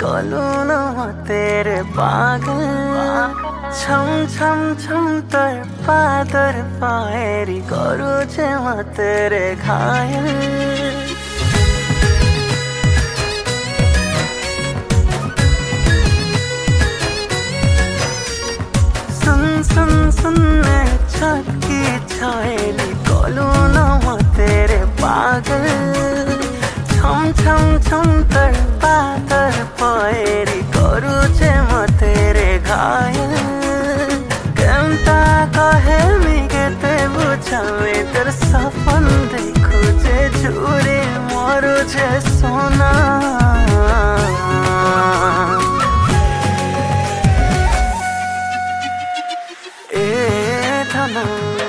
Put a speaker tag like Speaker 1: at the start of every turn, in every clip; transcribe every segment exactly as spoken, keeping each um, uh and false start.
Speaker 1: कलू न तेरे पागल छम छम छम तर पादर पाएरी करू छे म तेरे घायल सुन सुन सुनने छटकी छाएली कलू न तेरे पागल छम छम छम तर पादर पाएरी करू छे म तेरे घायल केमता कहे मिगे ते बुझावे तेर सपन देखू जे झूरे मरू जे सोना ए धना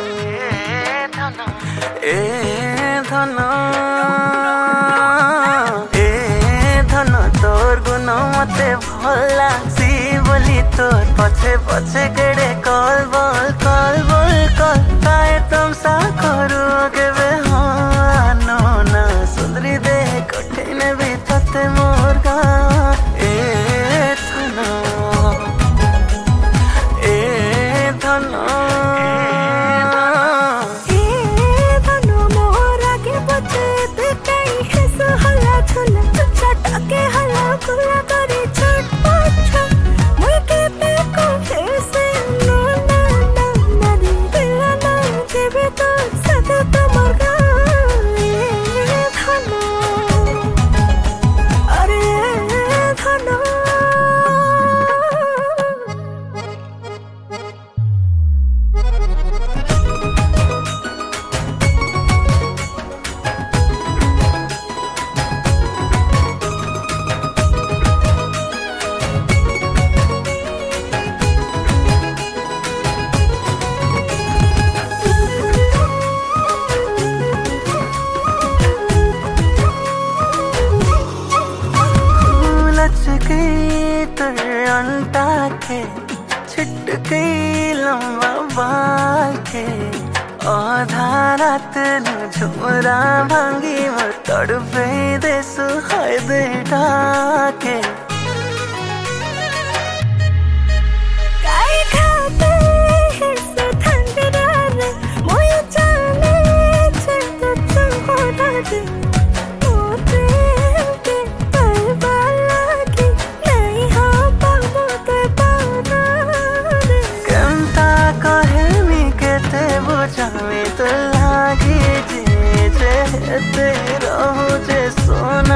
Speaker 1: ए धना ए धना तोर गुण मते भल लागसी बोली तोर पछे पछे केड़े कल बोल कल बोल कल ताए तुम सा करू के वे हाँ नो ना सुंदरी दे कठिन भी तते मोर गा ए धना ए धना खुला करे छटपट छट मुई के पे को फिर से नो ना ना ना दी दिला ना के भी तो सदा तमर गाए धनो अरे धनो अंटा के छिट गई लंबा बाल के आधा रात न झुमरा भांगी मर तड़पे दे सुहाय दे डाके काई खाते हैं से ठंडरा रे मोय जाने चलता चंगो दादे जावे तो लागे जे जे तेरा हो जे सोना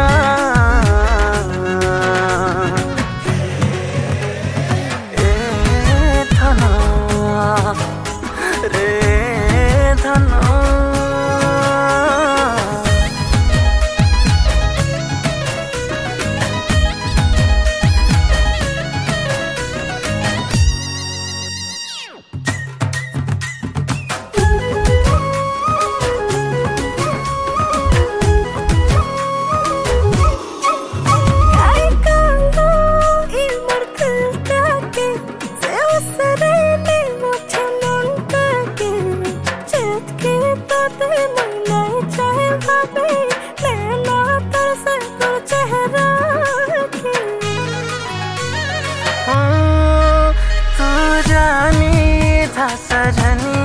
Speaker 1: ए धना रे धना सजनी